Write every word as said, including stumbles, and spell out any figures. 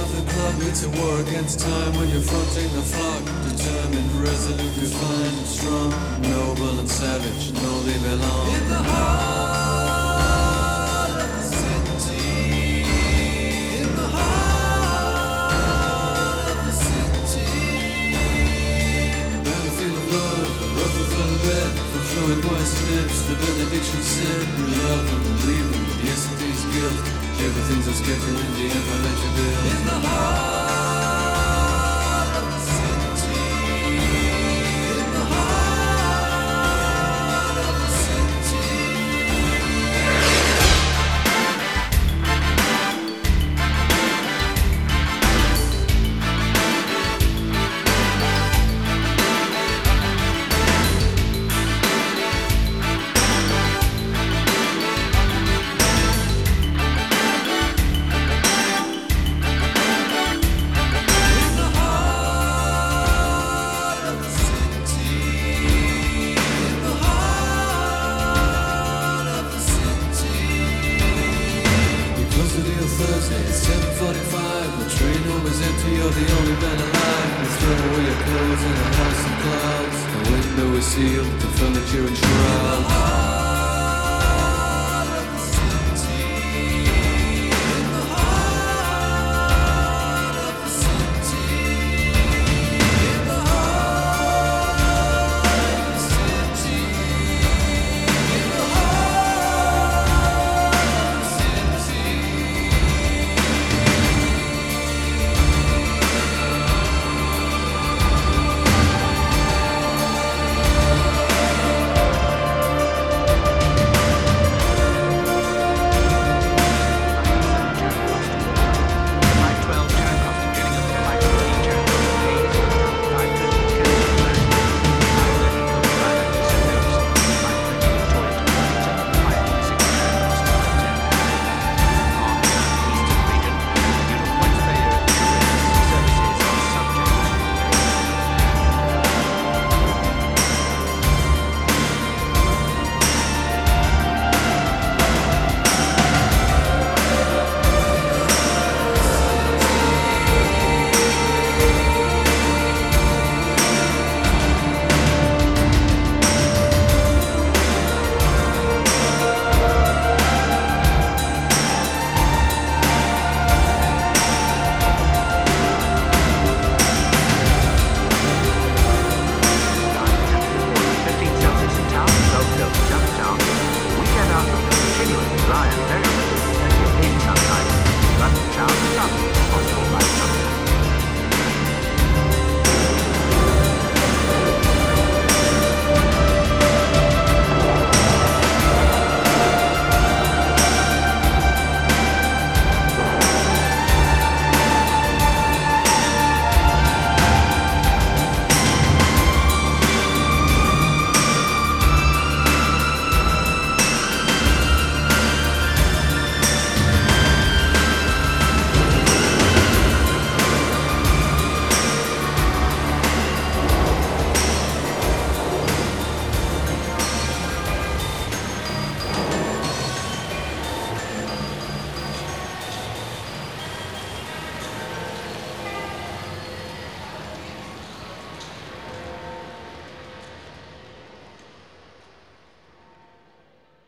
of the club, it's a war against time when you're fronting the flock. Determined, resolute, refined, and strong, noble and savage, know they belong in the heart of the city. In the heart of the city. Battlefield of love, the rough of the bed, fulfilling moist lips, the benediction sin. Love and believe in yesterday's guilt. Everything's a sketch in the empire that you build. In the heart of the city. In the heart of the Thursday, it's seven forty-five. The train home is empty, you're the only man alive. You throw away your clothes in a house of clouds. The window is sealed, the furniture in shrouds.